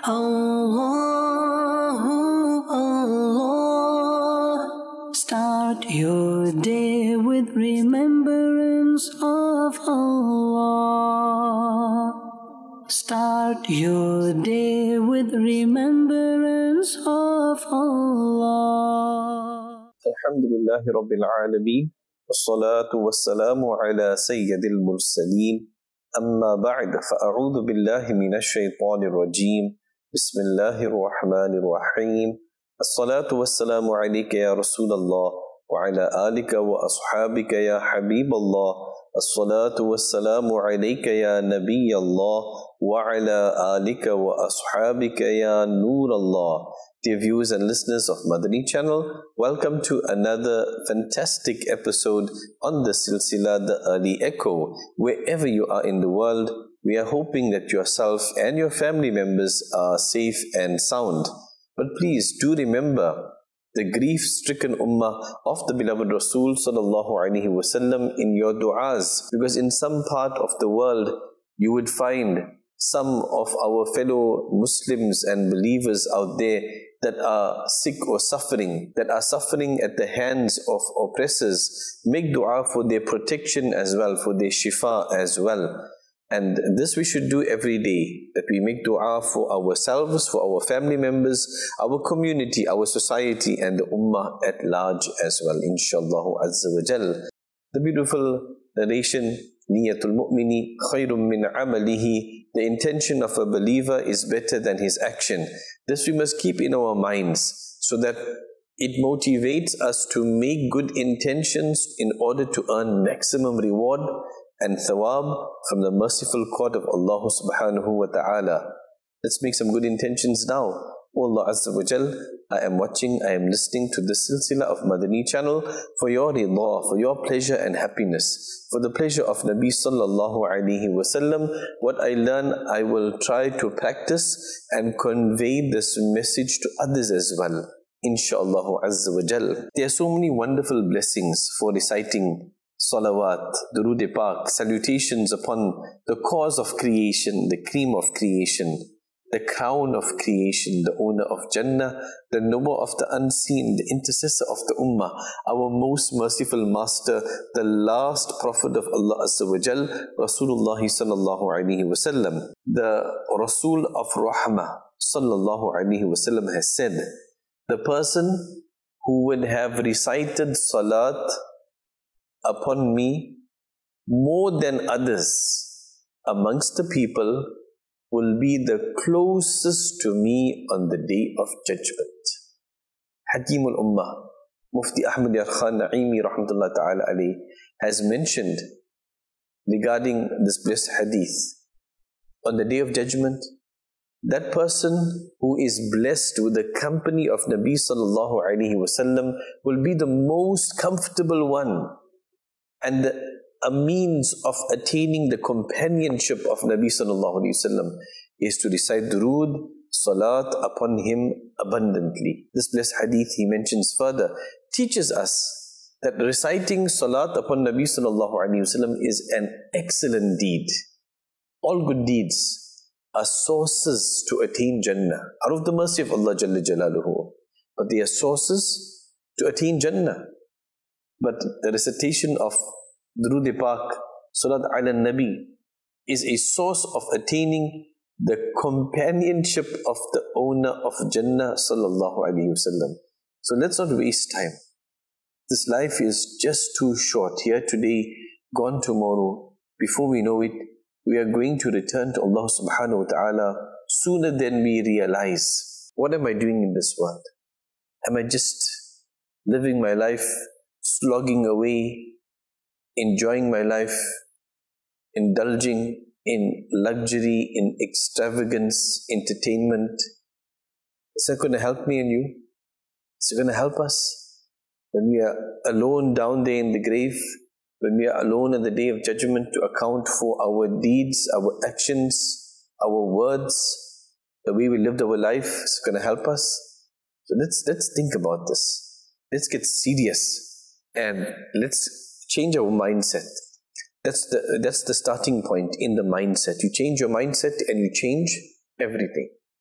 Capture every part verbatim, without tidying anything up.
Allah, Allah. Start your day with remembrance of Allah. Start your day with remembrance of Allah. Alhamdulillahi Rabbil Alameen. Wassalatu wassalamu ala Sayyidil Mursaleen. Amma ba'd, fa'a'udhu billahi minash shaitanir rajim. Bismillahir Rahmanir Rahim. As-salatu wassalamu alayka ya Rasulallah wa ala alika wa ashabika ya Habiballah. As-salatu wassalamu alayka ya Nabiyallah wa ala alika wa ashabika ya Nurallah. Dear viewers and listeners of Madani Channel, welcome to another fantastic episode on the Silsila, The Early Echo. Wherever you are in the world, we are hoping that yourself and your family members are safe and sound. But please do remember the grief-stricken ummah of the beloved Rasul sallallahu alaihi wasallam in your du'as, because in some part of the world you would find some of our fellow Muslims and believers out there that are sick or suffering, that are suffering at the hands of oppressors. Make dua for their protection as well, for their shifa as well. And this we should do every day, that we make dua for ourselves, for our family members, our community, our society, and the ummah at large as well, inshallah azza wa jal. The beautiful narration, Niyatul mu'mini khayrun min amalihi. The intention of a believer is better than his action. This we must keep in our minds, so that it motivates us to make good intentions in order to earn maximum reward and thawab from the merciful court of Allah subhanahu wa ta'ala. Let's make some good intentions now. O Allah Azza wa Jal, I am watching, I am listening to the Silsila of Madani Channel for your rida, for your pleasure and happiness, for the pleasure of Nabi sallallahu alaihi wasallam. What I learn, I will try to practice and convey this message to others as well, inshallah Azza wa Jal. There are so many wonderful blessings for reciting salawat, durood pak, salutations upon the cause of creation, the cream of creation, the crown of creation, the owner of Jannah, the knower of the unseen, the intercessor of the Ummah, our most merciful master, the last prophet of Allah Azza wa Jal, Rasulullah sallallahu alaihi wasallam. The Rasul of Rahmah sallallahu alaihi wasallam has said, the person who would have recited salat upon me more than others amongst the people will be the closest to me on the day of judgment. Hakim al-Ummah, Mufti Ahmad Yar Khan Naimi rahmatullah ta'ala alayhi, has mentioned regarding this blessed hadith, on the day of judgment, that person who is blessed with the company of Nabi sallallahu alaihi wasallam will be the most comfortable one, and the a means of attaining the companionship of Nabi sallallahu alaihi wasallam is to recite durood, salat upon him abundantly. This blessed hadith, he mentions further, teaches us that reciting salat upon Nabi sallallahu alaihi wasallam is an excellent deed. All good deeds are sources to attain Jannah, out of the mercy of Allah Jalla Jalaluhu. But they are sources to attain Jannah. But the recitation of Durood Pak, Salat ala Nabi, is a source of attaining the companionship of the owner of Jannah sallallahu alaihi wasallam. So let's not waste time. This life is just too short. Here today, gone tomorrow. Before we know it, we are going to return to Allah subhanahu wa ta'ala sooner than we realize. What am I doing in this world? Am I just living my life, slogging away, enjoying my life, indulging in luxury, in extravagance, entertainment? Is that going to help me and you? Is it going to help us? When we are alone down there in the grave, when we are alone on the day of judgment to account for our deeds, our actions, our words, the way we lived our life, is going to help us? So let's, let's think about this. Let's get serious and let's change our mindset. That's the, that's the starting point in the mindset. You change your mindset and you change everything.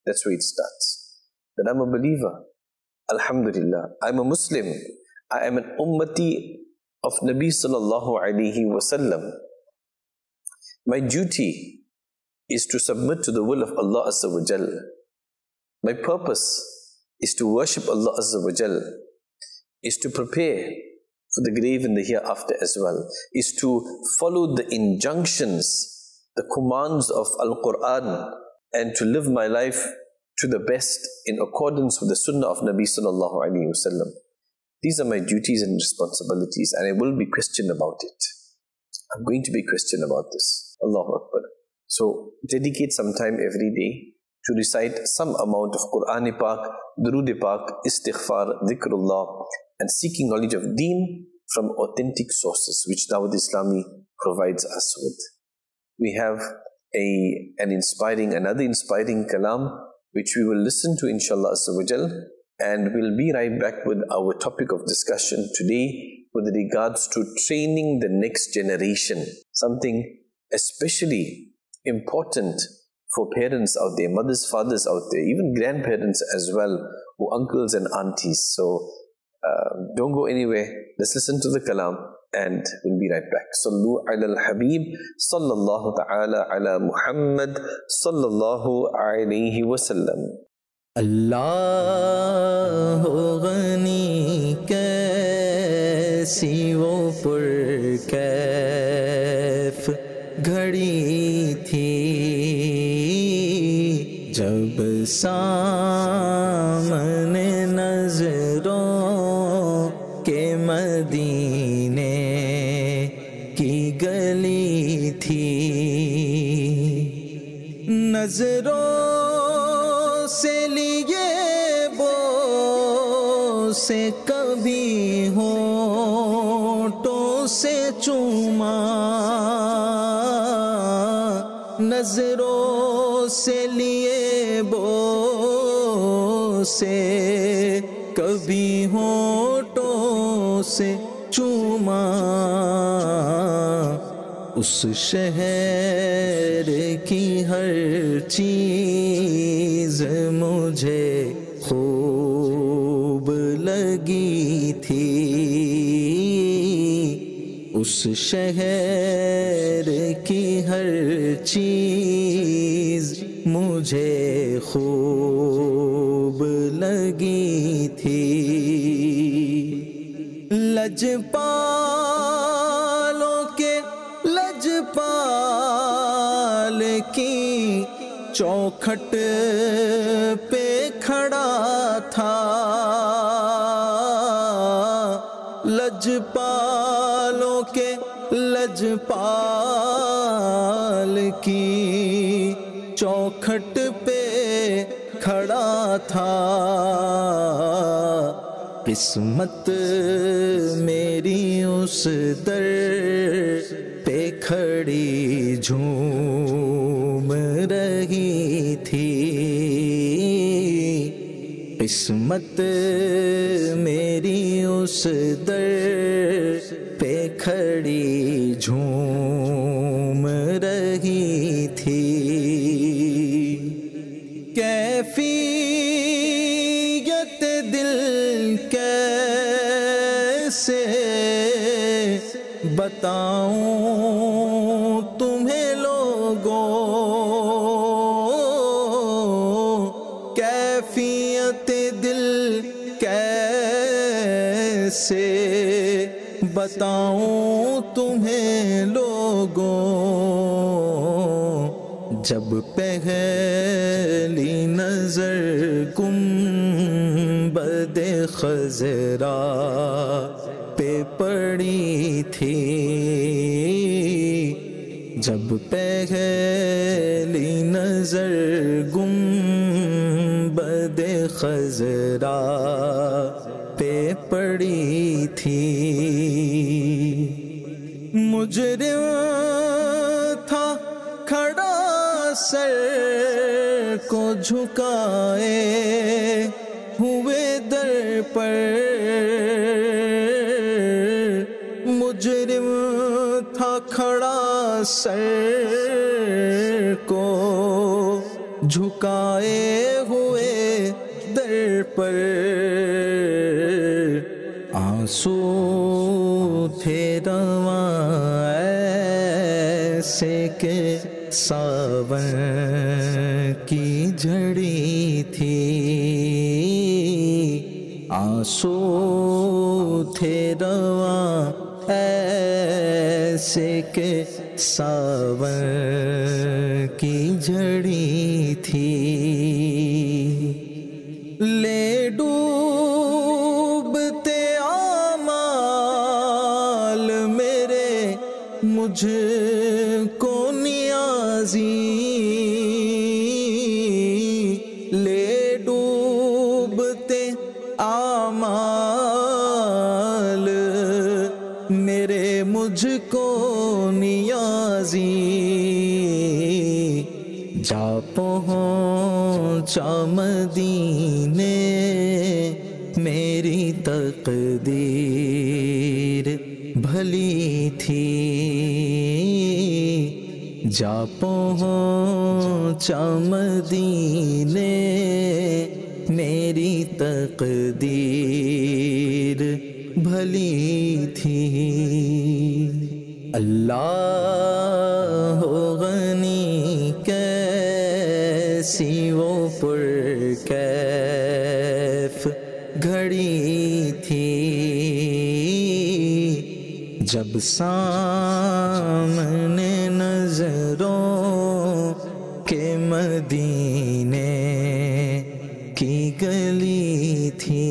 That's where it starts. That I'm a believer. Alhamdulillah. I'm a Muslim. I am an ummati of Nabi sallallahu alayhi wasallam. My duty is to submit to the will of Allah Azza wa Jal. My purpose is to worship Allah Azza wa Jal, is to prepare for the grave and the hereafter as well, is to follow the injunctions, the commands of Al-Quran, and to live my life to the best in accordance with the sunnah of Nabi sallallahu alayhi wasallam. These are my duties and responsibilities, and I will be questioned about it. I'm going to be questioned about this. Allahu Akbar. So dedicate some time every day to recite some amount of Qur'an Pak, Durood Pak, Istighfar, Dhikrullah, and seeking knowledge of Deen from authentic sources, which Dawud Islami provides us with. We have a an inspiring, another inspiring kalam, which we will listen to inshallah Azza wa Jal, and we'll be right back with our topic of discussion today with regards to training the next generation, something especially important for parents out there, mothers, fathers out there, even grandparents as well, or uncles and aunties. So uh, don't go anywhere. Let's listen to the kalam and we'll be right back. Sallu ala al-Habib, sallallahu ta'ala ala Muhammad, sallallahu alayhi wa sallam. اللہ غنی کیسی وہ پرکیف گھڑی تھی جب سامنے نظروں کے مدینے کی گلی تھی نظروں سے لیے بو سے کبھی ہونٹوں سے چوما نظروں سے لیے بو سے کبھی ہونٹوں سے چوما اس شہر کی ہر چیز مجھے خوب لگی تھی اس شہر کی ہر چیز مجھے خوب لگی تھی لجپالوں کے لجپال کی چوکھٹ پہ کھڑا تھا لجپالوں کے لجپال کی چوکھٹ پہ کھڑا تھا قسمت میری اس در پہ کھڑی جھوم رہی تھی قسمت میری اس در پہ کھڑی جھوم رہی تھی کیفیت دل کیسے بتاؤں تمہیں لوگوں کیفیت دل کیسے بتاؤں تمہیں لوگوں جب پہلی نظر گنبد خضرا پہ پڑی تھی جب پہلی نظر گنبد خضرا پہ پڑی تھی مجرم تھا کھڑا سر کو جھکائے ہوئے در پر مجرم تھا کھڑا سر کو झुकाए हुए दर पर आंसू थे रवां ऐसे के सावन की झड़ी थी, आंसू थे रवां ऐसे के सावन की झड़ी थी। ले डूबते आमाल मेरे मुझको नियाज़ी, ले डूबते आमाल मेरे मुझको नियाज़ी, जा पहुँचा मदीने मेरी तकदीर भली थी, जा पहुँचा मदीने मेरी तकदीर भली थी। अल्लाह गनी कैसी वो पुरकैफ घड़ी थी, जब सामने नजरों के मदीने की गली थी।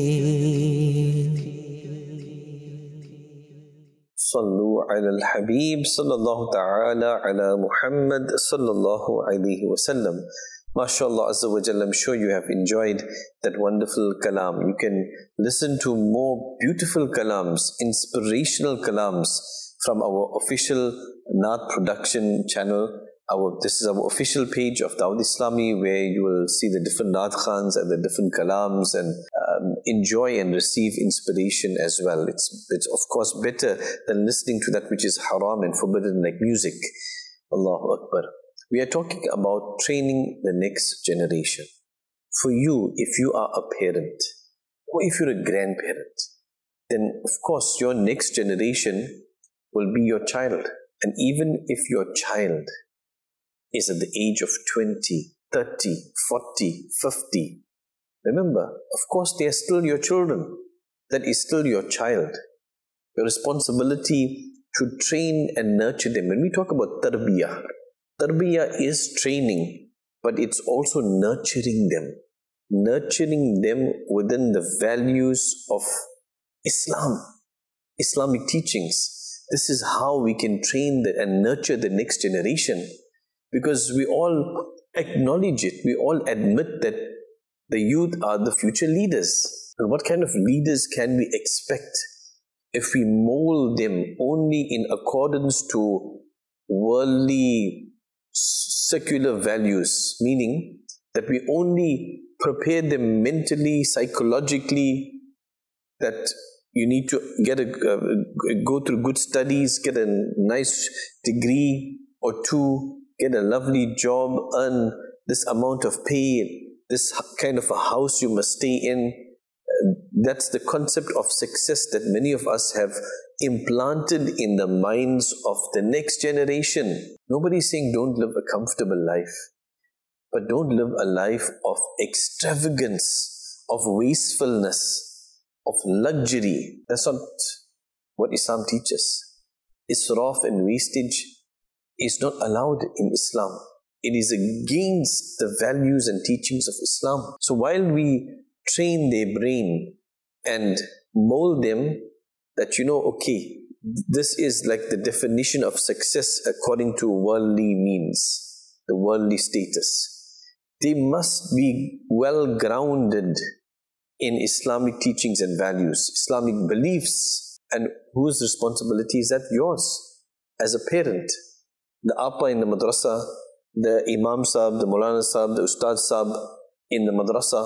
Sallu ala al-Habib sallallahu ta'ala ala Muhammad sallallahu alayhi wa sallam. MashaAllah Azza wa Jalla, I'm sure you have enjoyed that wonderful kalam. You can listen to more beautiful kalams, inspirational kalams from our official Naat production channel. Our, this is our official page of Dawud Islami, where you will see the different Naat Khans and the different kalams and um, enjoy and receive inspiration as well. It's, it's of course better than listening to that which is haram and forbidden like music. Allahu Akbar. We are talking about training the next generation. For you, if you are a parent or if you're a grandparent, then of course your next generation will be your child. And even if your child is at the age of twenty, thirty, forty, fifty, remember, of course they are still your children. That is still your child. Your responsibility to train and nurture them. When we talk about tarbiyah, tarbiyah is training, but it's also nurturing them. Nurturing them within the values of Islam, Islamic teachings. This is how we can train the, and nurture the next generation. Because we all acknowledge it, we all admit that the youth are the future leaders. And what kind of leaders can we expect if we mold them only in accordance to worldly, secular values? Meaning that we only prepare them mentally, psychologically, that you need to get a, uh, go through good studies, get a nice degree or two, get a lovely job, earn this amount of pay, this kind of a house you must stay in. That's the concept of success that many of us have implanted in the minds of the next generation. Nobody is saying don't live a comfortable life, but don't live a life of extravagance, of wastefulness, of luxury. That's not what Islam teaches. Israf and wastage is not allowed in Islam. It is against the values and teachings of Islam. So while we train their brain and mold them that, you know, okay, this is like the definition of success according to worldly means, the worldly status. They must be well grounded in Islamic teachings and values, Islamic beliefs. And whose responsibility is that? Yours as a parent. The Appa in the madrasa, the Imam Sahib, the Maulana Sahib, the Ustad Sahib in the madrasa,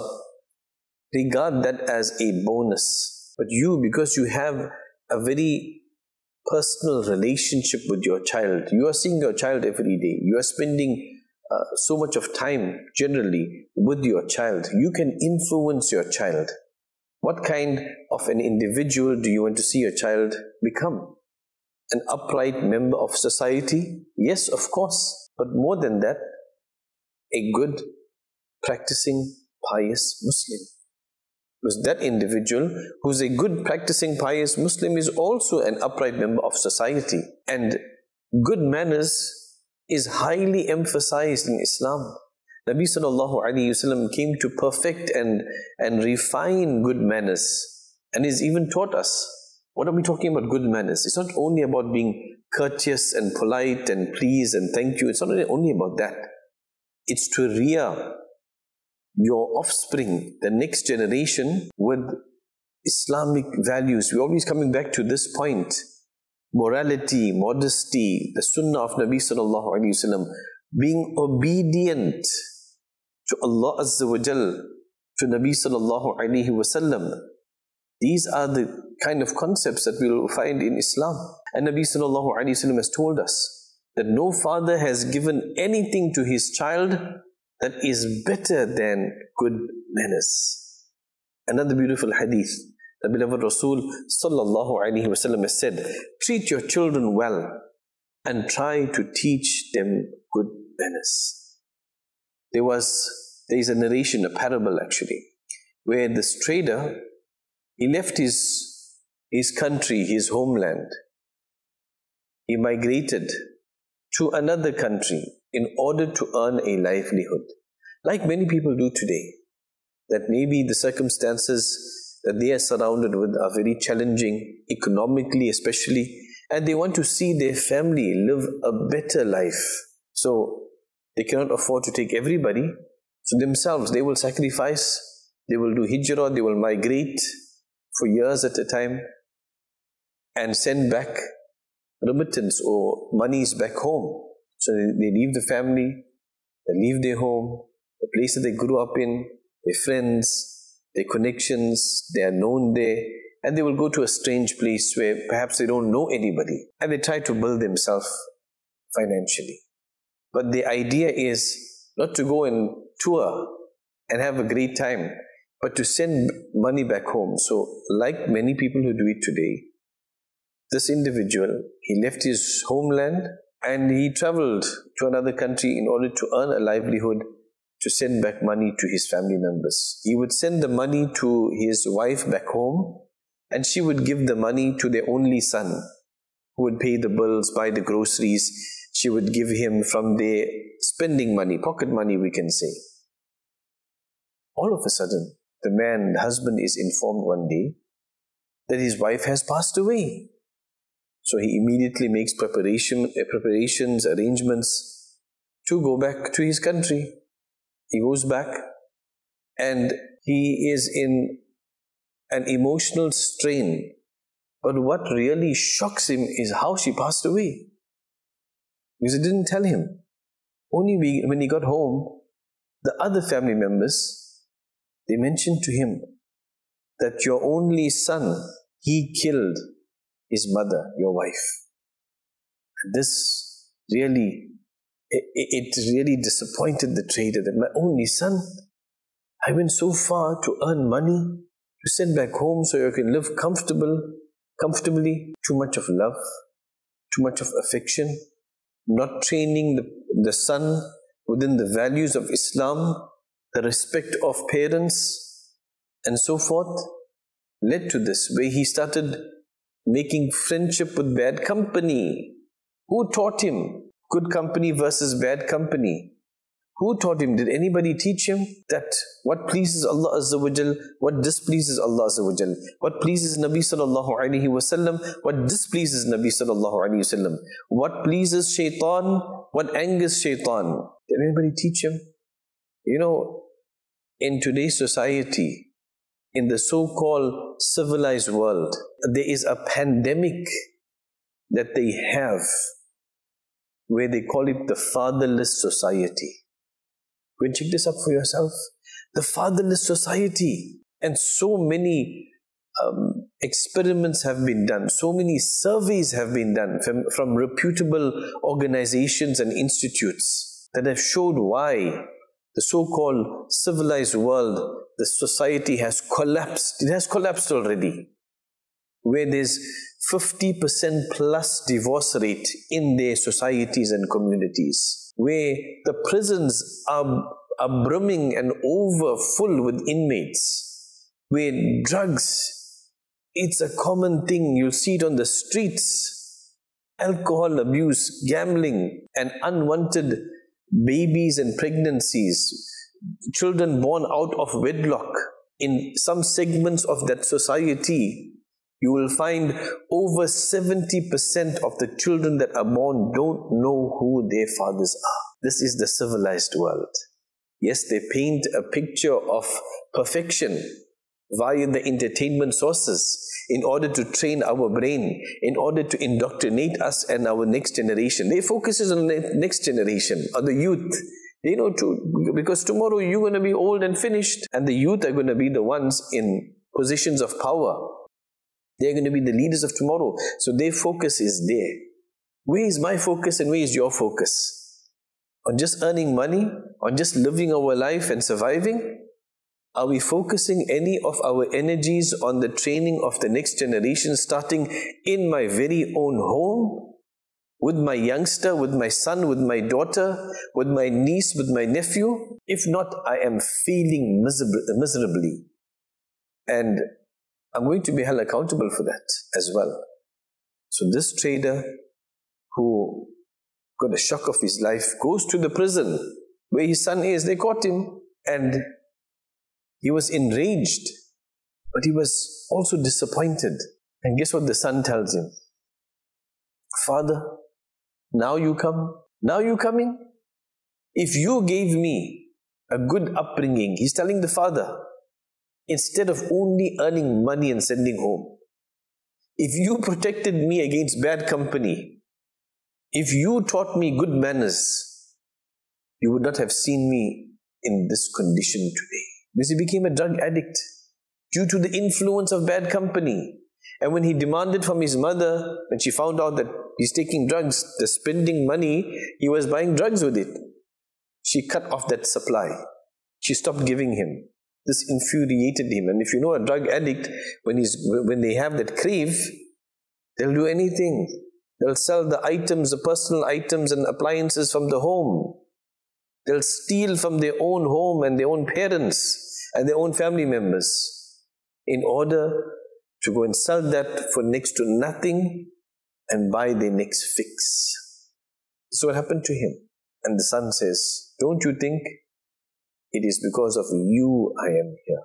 regard that as a bonus. But you, because you have a very personal relationship with your child, you are seeing your child every day, you are spending uh, so much of time generally with your child. You can influence your child. What kind of an individual do you want to see your child become? An upright member of society? Yes, of course. But more than that, a good, practicing, pious Muslim. Because that individual who's a good, practicing, pious Muslim is also an upright member of society. And good manners is highly emphasized in Islam. Nabi sallallahu alayhi wasallam came to perfect and, and refine good manners. And he's even taught us. What are we talking about good manners? It's not only about being courteous and polite and please and thank you. It's not only about that. It's to rear your offspring, the next generation, with Islamic values. We're always coming back to this point. Morality, modesty, the sunnah of Nabi sallallahu alayhi wasallam, being obedient to Allah Azza wa Jal, to Nabi sallallahu alayhi wasallam. These are the kind of concepts that we will find in Islam. And Nabi sallallahu alayhi wasallam has told us that no father has given anything to his child that is better than good manners. Another beautiful hadith. The beloved Rasul sallallahu alayhi wasallam has said, treat your children well and try to teach them good manners. There was, there is a narration, a parable actually, where this trader, he left his, his country, his homeland. He migrated to another country in order to earn a livelihood. Like many people do today, that maybe the circumstances that they are surrounded with are very challenging, economically especially, and they want to see their family live a better life. So they cannot afford to take everybody. So themselves, they will sacrifice, they will do hijrah, they will migrate for years at a time and send back remittance or monies back home. So they, they leave the family, they leave their home, the place that they grew up in, their friends, their connections, they are known there, and they will go to a strange place where perhaps they don't know anybody, and they try to build themselves financially. But the idea is not to go and tour and have a great time, but to send money back home. So like many people who do it today, this individual, he left his homeland and he traveled to another country in order to earn a livelihood, to send back money to his family members. He would send the money to his wife back home, and she would give the money to their only son, who would pay the bills, buy the groceries. She would give him from their spending money, pocket money we can say. All of a sudden, the man, the husband is informed one day that his wife has passed away. So he immediately makes preparation, preparations, arrangements to go back to his country. He goes back and he is in an emotional strain. But what really shocks him is how she passed away. Because it didn't tell him. Only when he got home, the other family members, they mentioned to him that your only son, he killed his mother, your wife. And this really, it, it really disappointed the trader, that my only son, I went so far to earn money, to send back home so you can live comfortable, comfortably. Too much of love, too much of affection, not training the, the son within the values of Islam, the respect of parents, and so forth, led to this, where he started making friendship with bad company. Who taught him good company versus bad company? Who taught him? Did anybody teach him that what pleases Allah Azza wa Jal, what displeases Allah Azza wa Jal, what pleases Nabi sallallahu alayhi wa sallam, what displeases Nabi sallallahu alayhi wa sallam, what pleases shaitan, what angers shaitan? Did anybody teach him? You know, in today's society, in the so-called civilized world, there is a pandemic that they have where they call it the fatherless society. Go and check this up for yourself. The fatherless society. And so many um, experiments have been done. So many surveys have been done from, from reputable organizations and institutes. that have showed why the so-called civilized world, the society has collapsed. It has collapsed already. Where there's fifty percent plus divorce rate in their societies and communities. Where the prisons are, are brimming and over full with inmates. Where drugs, it's a common thing. You'll see it on the streets. Alcohol abuse, gambling, and unwanted babies and pregnancies. Children born out of wedlock. In some segments of that society, you will find over seventy percent of the children that are born don't know who their fathers are. This is the civilized world. Yes, they paint a picture of perfection via the entertainment sources in order to train our brain, in order to indoctrinate us and our next generation. Their focus is on the next generation, or the youth. They know to, because tomorrow you're going to be old and finished, and the youth are going to be the ones in positions of power. They're going to be the leaders of tomorrow. So their focus is there. Where is my focus and where is your focus? On just earning money? On just living our life and surviving? Are we focusing any of our energies on the training of the next generation, starting in my very own home? With my youngster, with my son, with my daughter, with my niece, with my nephew? If not, I am feeling miserably. And I'm going to be held accountable for that as well. So this trader who got a shock of his life goes to the prison where his son is. They caught him and he was enraged, but he was also disappointed. And guess what the son tells him? Father, now you come? Now you coming? If you gave me a good upbringing, he's telling the father, instead of only earning money and sending home, if you protected me against bad company, if you taught me good manners, you would not have seen me in this condition today. Because he became a drug addict due to the influence of bad company. And when he demanded from his mother, when she found out that he's taking drugs, the spending money, he was buying drugs with it. She cut off that supply. She stopped giving him. This infuriated him. And if you know a drug addict, when he's when they have that crave, they'll do anything. They'll sell the items, the personal items and appliances from the home. They'll steal from their own home and their own parents and their own family members in order to go and sell that for next to nothing and buy their next fix. So what happened to him? And the son says, don't you think it is because of you I am here?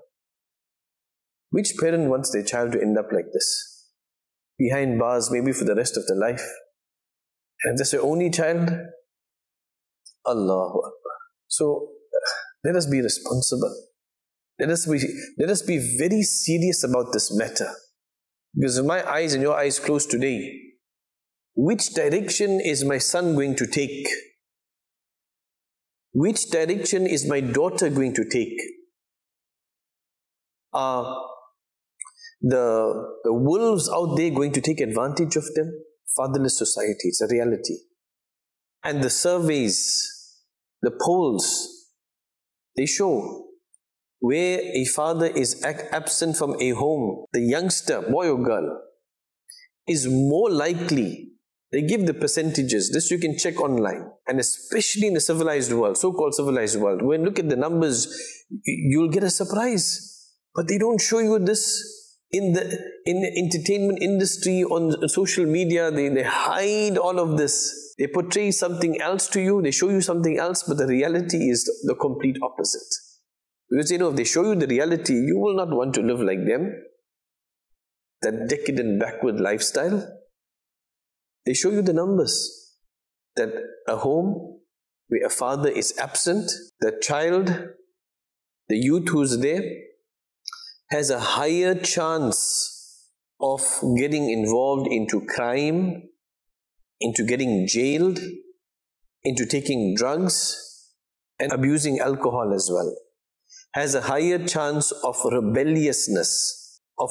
Which parent wants their child to end up like this? Behind bars maybe for the rest of their life. And if that's your only child, Allahu Akbar. So let us be responsible. Let us be, let us be very serious about this matter. Because if my eyes and your eyes closed today, which direction is my son going to take? Which direction is my daughter going to take? Are the, the wolves out there going to take advantage of them? Fatherless society, it's a reality. And the surveys, the polls, they show where a father is absent from a home, the youngster, boy or girl, is more likely. They give the percentages. This you can check online. And especially in the civilized world, so-called civilized world, when you look at the numbers, you'll get a surprise. But they don't show you this in the, in the entertainment industry, on social media. They, they hide all of this. They portray something else to you. They show you something else, but the reality is the complete opposite. Because you know, if they show you the reality, you will not want to live like them. That decadent, backward lifestyle. They show you the numbers. That a home where a father is absent, the child, the youth who's there, has a higher chance of getting involved into crime, into getting jailed, into taking drugs and abusing alcohol as well. Has a higher chance of rebelliousness, of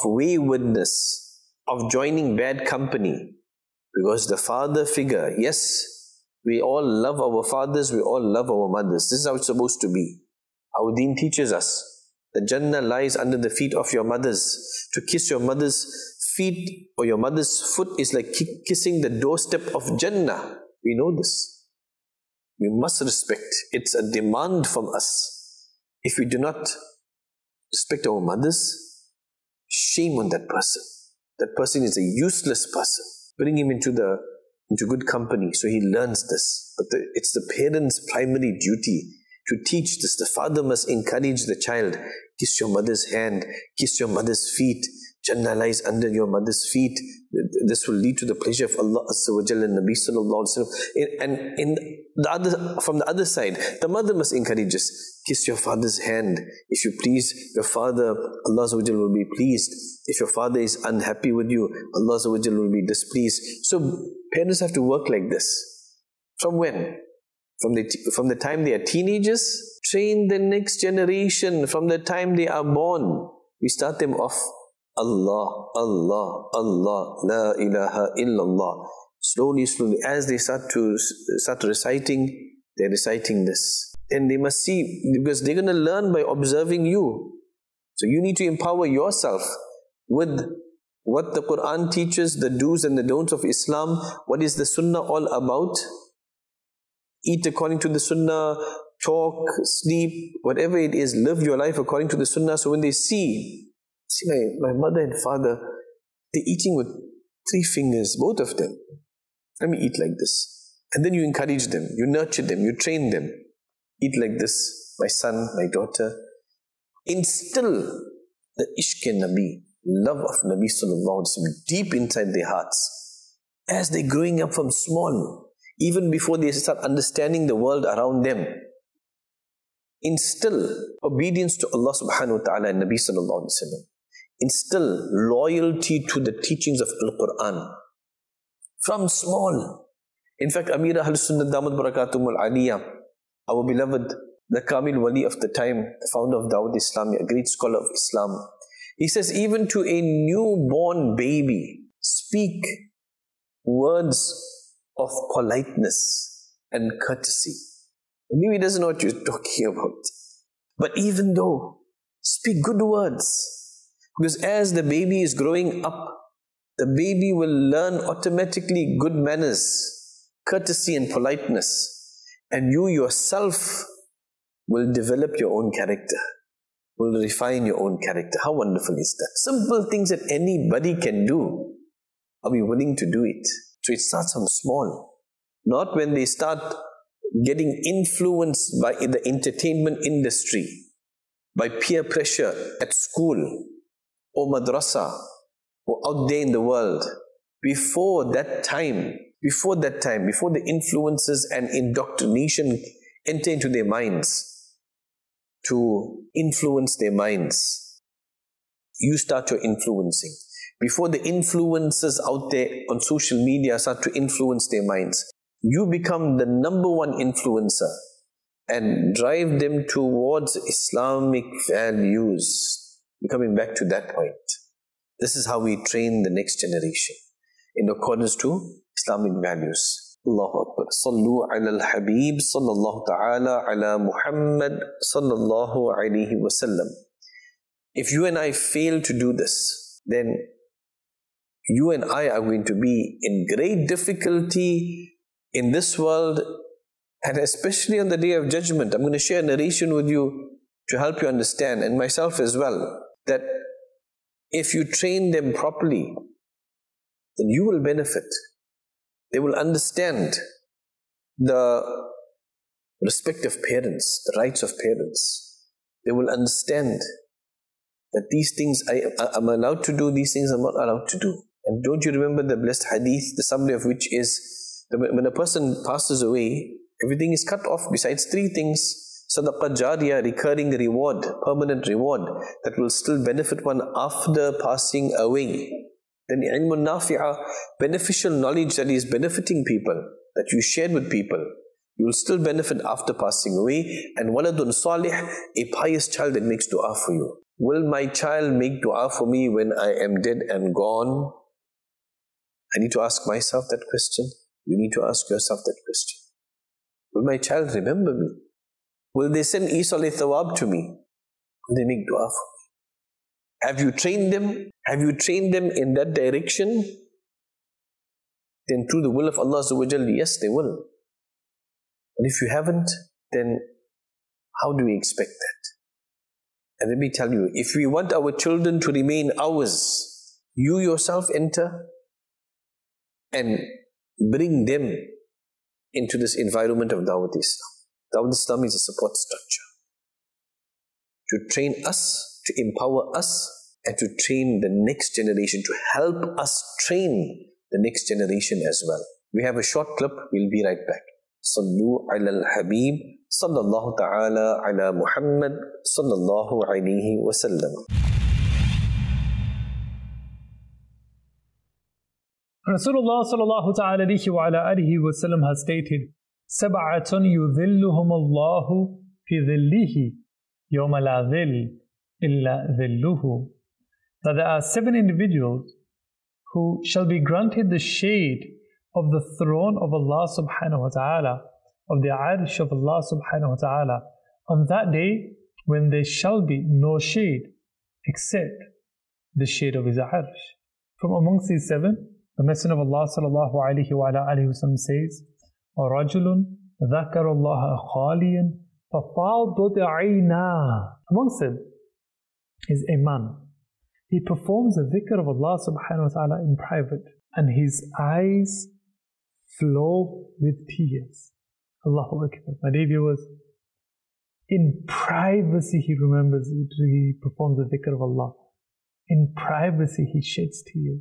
waywardness, of joining bad company. Because the father figure, yes, We all love our fathers, we all love our mothers. This is how it's supposed to be. Our deen teaches us that Jannah lies under the feet of your mothers. To kiss your mother's feet or your mother's foot is like kissing the doorstep of Jannah. We know this. We must respect. It's a demand from us. If we do not respect our mothers, shame on that person. That person is a useless person. Bring him into the into good company so he learns this. But the, it's the parents' primary duty to teach this. The father must encourage the child. Kiss your mother's hand, kiss your mother's feet. Jannah lies under your mother's feet. This will lead to the pleasure of Allah Azza wa Jalla and Nabi Sallallahu Alaihi Wasallam. And in the other, from the other side, the mother must encourage us. Kiss your father's hand. If you please your father, Allah Azza wa Jalla will be pleased. If your father is unhappy with you, Allah Azza wa Jalla will be displeased. So parents have to work like this. From when? From the, from the time they are teenagers. Train the next generation from the time they are born. We start them off. Allah, Allah, Allah, La ilaha illallah. Slowly, slowly, as they start to start reciting, they're reciting this. And they must see, because they're going to learn by observing you. So you need to empower yourself with what the Quran teaches, the do's and the don'ts of Islam. What is the Sunnah all about? Eat according to the Sunnah, talk, sleep, whatever it is, live your life according to the Sunnah. So when they see, see my, my mother and father, they're eating with three fingers, both of them. Let me eat like this. And then you encourage them, you nurture them, you train them. Eat like this, my son, my daughter. Instill the ishq-e-Nabi, love of Nabi Sallallahu Alaihi Wasallam deep inside their hearts. As they're growing up from small, even before they start understanding the world around them. Instill obedience to Allah subhanahu wa ta'ala and Nabi sallallahu alaihi wasallam. Instill loyalty to the teachings of Al-Quran. From small. In fact, Amir Ahl Sunnah Damat Barakatum Al-Aliyah, our beloved, the Kamil Wali of the time, the founder of Dawud Islam, a great scholar of Islam, he says, even to a newborn baby, speak words of politeness and courtesy. Maybe he doesn't know what you're talking about. But even though, speak good words. Because as the baby is growing up, the baby will learn automatically good manners, courtesy and politeness. And you yourself will develop your own character, will refine your own character. How wonderful is that? Simple things that anybody can do. Are we willing to do it? So it starts from small. Not when they start getting influenced by the entertainment industry, by peer pressure at school or madrasa or out there in the world. Before that time, before that time, before the influences and indoctrination enter into their minds to influence their minds, you start your influencing. Before the influencers out there on social media start to influence their minds, you become the number one influencer and drive them towards Islamic values. We're coming back to that point. This is how we train the next generation in accordance to Islamic values. Allahu Akbar. Sallu ala al-Habib sallallahu ta'ala ala Muhammad sallallahu alayhi wa sallam. If you and I fail to do this, then you and I are going to be in great difficulty in this world, and especially on the Day of Judgment. I'm going to share a narration with you to help you understand, and myself as well, that if you train them properly, then you will benefit. They will understand the respect of parents, the rights of parents. They will understand that these things I am allowed to do, these things I'm not allowed to do. And don't you remember the blessed hadith, the summary of which is, that when a person passes away, everything is cut off besides three things. Sadaqah jariyah, recurring reward, permanent reward, that will still benefit one after passing away. Then ilmun nafi'ah, beneficial knowledge that is benefiting people, that you shared with people, you will still benefit after passing away. And waladun salih, a pious child that makes dua for you. Will my child make dua for me when I am dead and gone? I need to ask myself that question. You need to ask yourself that question. Will my child remember me? Will they send Isa alayhi thawab to me? Will they make dua for me? Have you trained them? Have you trained them in that direction? Then through the will of Allah Azza wa Jal, yes, they will. But if you haven't, then how do we expect that? And let me tell you, if we want our children to remain ours, you yourself enter and bring them into this environment of Dawat Islam. Dawat Islam is a support structure to train us, to empower us, and to train the next generation, to help us train the next generation as well. We have a short clip, we'll be right back. Sallu ala al-Habib, sallallahu ta'ala ala Muhammad, sallallahu alayhi wa sallam. Rasulullah sallallahu ta'ala alayhi wa ala alihi wa sallam has stated, Sab'atun yudhilluhum Allahu fi dhillihi, yawma la dhill illa dhilluhu. That there are seven individuals who shall be granted the shade of the throne of Allah subhanahu wa ta'ala, of the arsh of Allah subhanahu wa ta'ala, on that day when there shall be no shade except the shade of His arsh. From amongst these seven, the Messenger of Allah sallallahu alayhi wa alayhi wa sallam says, وَرَجُلٌ ذَكَرَ اللَّهَ خَالِيًا فَفَاضَتْ عَيْنَاهُ. Amongst them is a man. He performs the dhikr of Allah subhanahu wa ta'ala in private, and his eyes flow with tears. Allahu Akbar. My dear viewers, in privacy he remembers it, he performs the dhikr of Allah. In privacy he sheds tears.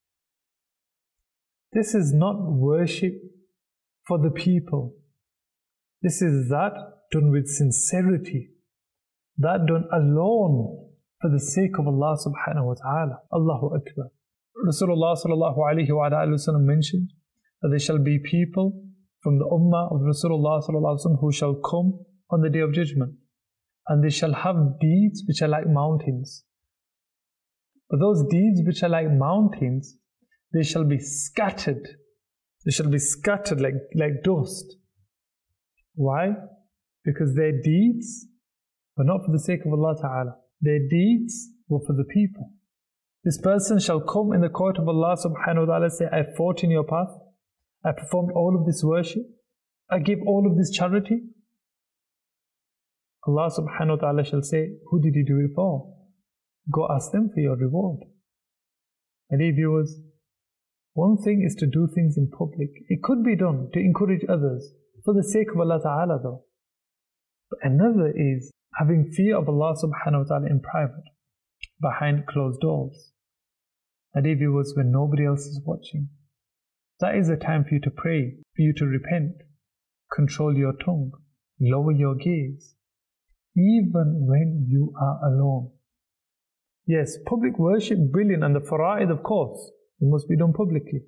This is not worship for the people. This is that done with sincerity, that done alone for the sake of Allah subhanahu wa ta'ala. Allahu Akbar. Rasulullah sallallahu alayhi wa sallam mentioned that there shall be people from the ummah of Rasulullah sallallahu alayhi wa sallam who shall come on the Day of Judgment, and they shall have deeds which are like mountains. But those deeds which are like mountains, they shall be scattered. They shall be scattered like, like dust. Why? Because their deeds were not for the sake of Allah Ta'ala. Their deeds were for the people. This person shall come in the court of Allah subhanahu wa ta'ala and say, I fought in your path, I performed all of this worship, I gave all of this charity. Allah subhanahu wa ta'ala shall say, who did you do it for? Go ask them for your reward. My dear viewers, one thing is to do things in public. It could be done to encourage others for the sake of Allah Ta'ala though. But another is having fear of Allah subhanahu wa ta'ala in private, behind closed doors. My dear viewers, when nobody else is watching, that is the time for you to pray, for you to repent, control your tongue, lower your gaze, even when you are alone. Yes, public worship, brilliant, and the fara'id, of course, it must be done publicly.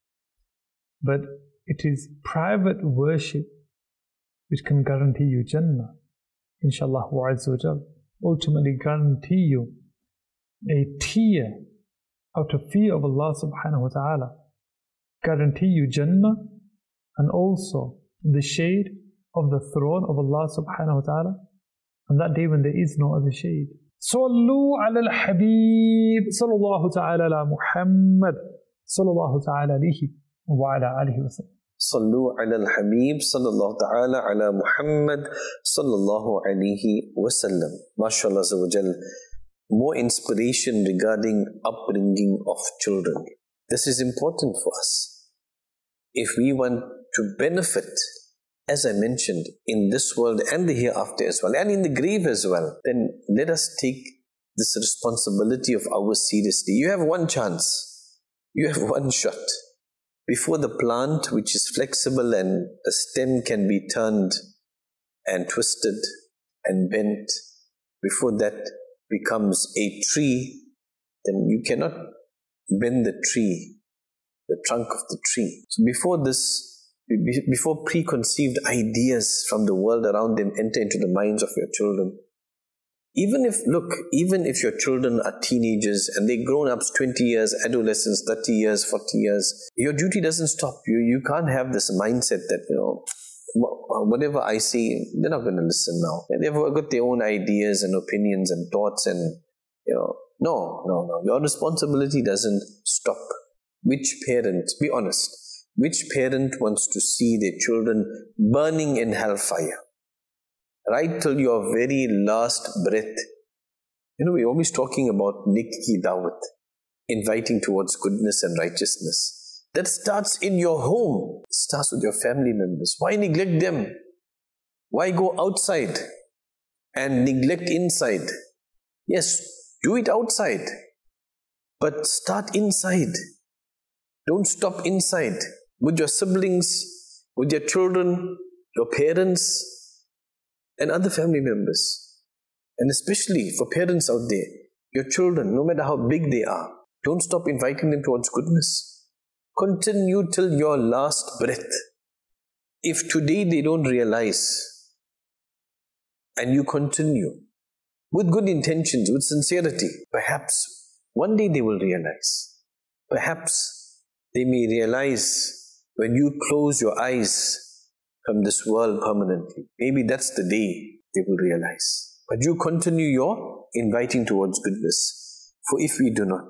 But it is private worship which can guarantee you Jannah, inshallah azza wa jal, ultimately guarantee you a tear out of fear of Allah subhanahu wa ta'ala, guarantee you Jannah, and also the shade of the throne of Allah subhanahu wa ta'ala, on that day when there is no other shade. Sallu ala al-Habib, sallallahu ta'ala ala Muhammad, sallallahu ta'ala alayhi wa ala alihi wa sallam. Sallu ala al-Habib, sallallahu ta'ala ala Muhammad, sallallahu alayhi wa sallam. MashaAllah azza wa jal. More inspiration regarding upbringing of children. This is important for us. If we want to benefit, as I mentioned, in this world and the hereafter as well, and in the grave as well, then let us take this responsibility of ours seriously. You have one chance. You have one shot. Before the plant, which is flexible and the stem can be turned and twisted and bent, before that becomes a tree, then you cannot bend the tree, the trunk of the tree. So before this, before preconceived ideas from the world around them enter into the minds of your children, even if, look, even if your children are teenagers and they're grown-ups, twenty years, adolescents, thirty years, forty years, your duty doesn't stop. You, you can't have this mindset that, you know, whatever I say, they're not going to listen now. They've got their own ideas and opinions and thoughts, and you know, no, no, no. Your responsibility doesn't stop. Which parent, be honest, which parent wants to see their children burning in hellfire? Right till your very last breath. You know, we're always talking about Nikki Dawat, inviting towards goodness and righteousness. That starts in your home. It starts with your family members. Why neglect them? Why go outside and neglect inside? Yes, do it outside, but start inside. Don't stop inside with your siblings, with your children, your parents, and other family members. And especially for parents out there, your children, no matter how big they are, don't stop inviting them towards goodness. Continue till your last breath. If today they don't realize, and you continue with good intentions, with sincerity, perhaps one day they will realize. Perhaps they may realize when you close your eyes from this world permanently. Maybe that's the day they will realize. But you continue your inviting towards goodness. For if we do not,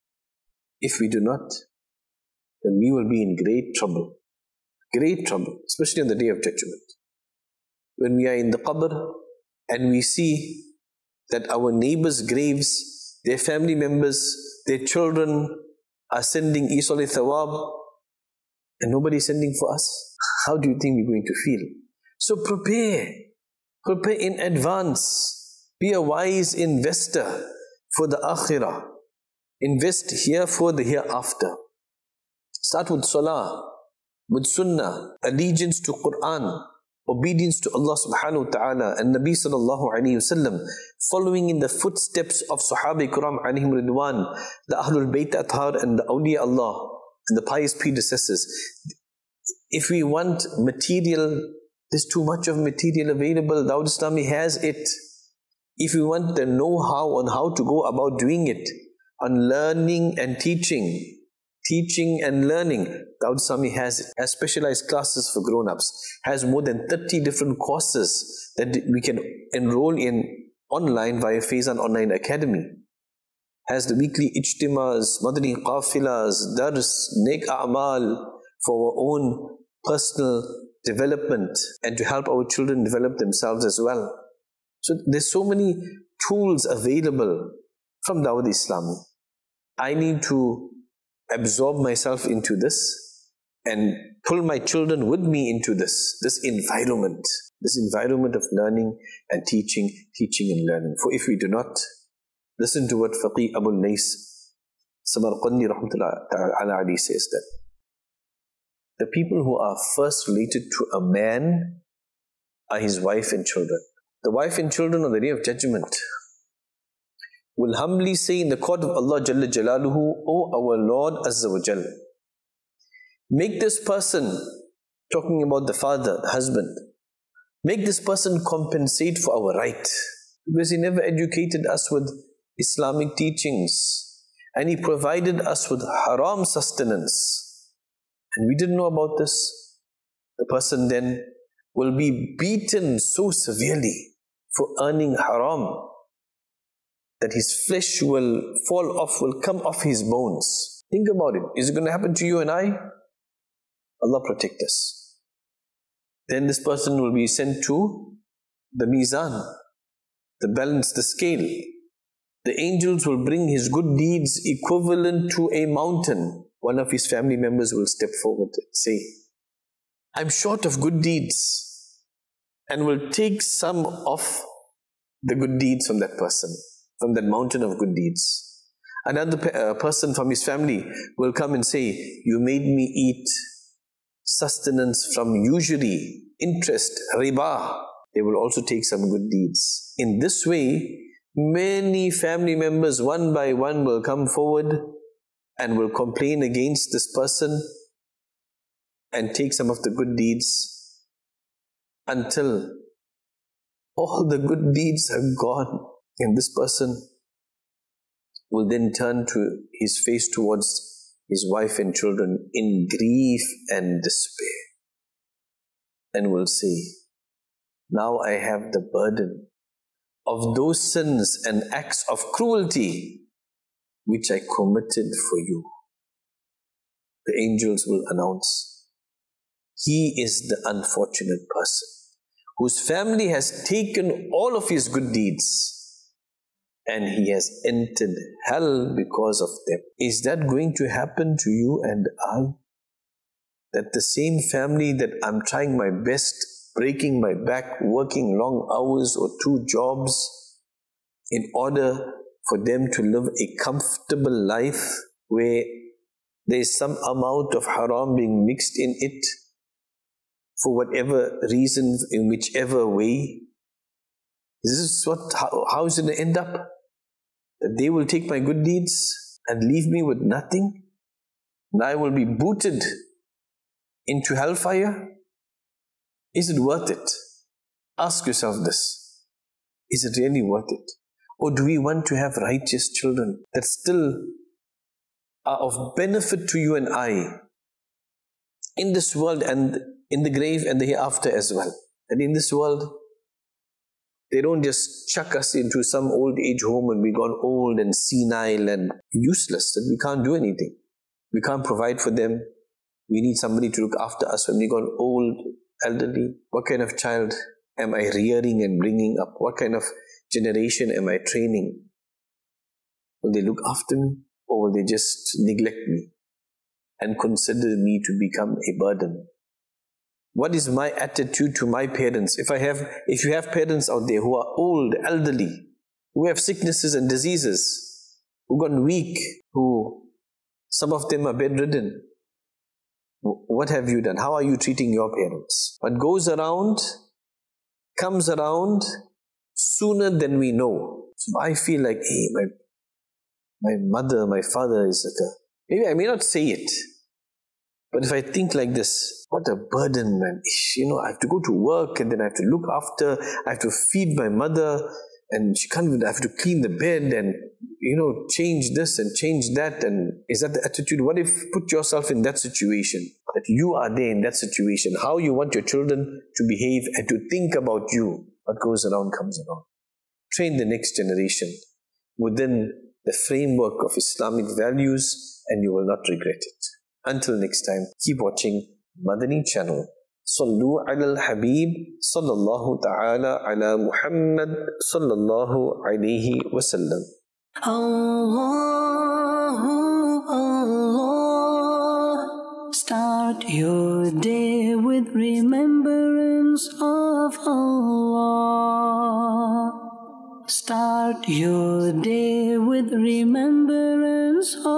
if we do not, then we will be in great trouble. Great trouble, especially on the Day of Judgment. When we are in the qabr and we see that our neighbors' graves, their family members, their children are sending Isal Thawab and nobody is sending for us, how do you think we're going to feel? So prepare. Prepare in advance. Be a wise investor for the akhirah. Invest here for the hereafter. Start with salah, with sunnah, allegiance to Quran, obedience to Allah subhanahu wa ta'ala and Nabi sallallahu alayhi wasallam, following in the footsteps of Sahaba Ikram alayhim ridwan, the Ahlul Bayt Athar and the Awliya Allah and the pious predecessors. If we want material, there's too much of material available. Dawat Islami has it. If we want the know-how on how to go about doing it, on learning and teaching, teaching and learning, Dawat Islami has it. Has specialized classes for grown-ups, has more than thirty different courses that we can enroll in online via Faizan Online Academy. Has the weekly ijtimas, madani qafilas, dars, nek a'mal for our own personal development and to help our children develop themselves as well. So there's so many tools available from Dawat Islami. I need to absorb myself into this and pull my children with me into this, this environment, this environment of learning and teaching, teaching and learning. For if we do not, listen to what Faqih Abu Nais Samarqandi rahmatullah ta'ala ali says, that the people who are first related to a man are his wife and children. The wife and children on the Day of Judgment will humbly say in the court of Allah Jalla Jalaluhu, O our Lord Azza wa Jal, make this person, talking about the father, the husband, make this person compensate for our right, because he never educated us with Islamic teachings and he provided us with haram sustenance. And we didn't know about this. The person then will be beaten so severely for earning haram that his flesh will fall off, will come off his bones. Think about it. Is it going to happen to you and I? Allah protect us. Then this person will be sent to the mizan, the balance, the scale. The angels will bring his good deeds equivalent to a mountain. One of his family members will step forward and say, I'm short of good deeds, and will take some of the good deeds from that person, from that mountain of good deeds. Another pe uh, person from his family will come and say, you made me eat sustenance from usury, interest, riba. They will also take some good deeds. In this way, many family members one by one will come forward and will complain against this person and take some of the good deeds until all the good deeds have gone, and this person will then turn to his face towards his wife and children in grief and despair. and will say, now I have the burden of those sins and acts of cruelty which I committed for you. The angels will announce, he is the unfortunate person whose family has taken all of his good deeds and he has entered hell because of them. Is that going to happen to you and I? That the same family that I'm trying my best, breaking my back, working long hours or two jobs in order for them to live a comfortable life where there is some amount of haram being mixed in it for whatever reason, in whichever way. This is what, how, how is it going to end up? That they will take my good deeds and leave me with nothing, and I will be booted into hellfire? Is it worth it? Ask yourself this. Is it really worth it? Or do we want to have righteous children that still are of benefit to you and I in this world and in the grave and the hereafter as well? And in this world, they don't just chuck us into some old age home and we gone old and senile and useless, that we can't do anything. We can't provide for them. We need somebody to look after us when we gone old, elderly. What kind of child am I rearing and bringing up? What kind of generation am I training? Will they look after me, or will they just neglect me and consider me to become a burden? What is my attitude to my parents? If I have, if you have parents out there who are old, elderly, who have sicknesses and diseases, who gone weak, who some of them are bedridden, what have you done? How are you treating your parents? What goes around, comes around sooner than we know. So I feel like, hey, my, my mother, my father is like a, maybe I may not say it, but if I think like this, what a burden, man. You know, I have to go to work and then I have to look after, I have to feed my mother, and she can't even, I have to clean the bed and, you know, change this and change that. And is that the attitude? What if, put yourself in that situation, that you are there in that situation, how you want your children to behave and to think about you. What goes around comes around. Train the next generation within the framework of Islamic values and you will not regret it. Until next time, keep watching Madani channel. Sallu ala al-Habib sallallahu ta'ala ala Muhammad sallallahu alayhi wa sallam. Allah, Allah. Start your day with remembrance of Allah. Start your day with remembrance of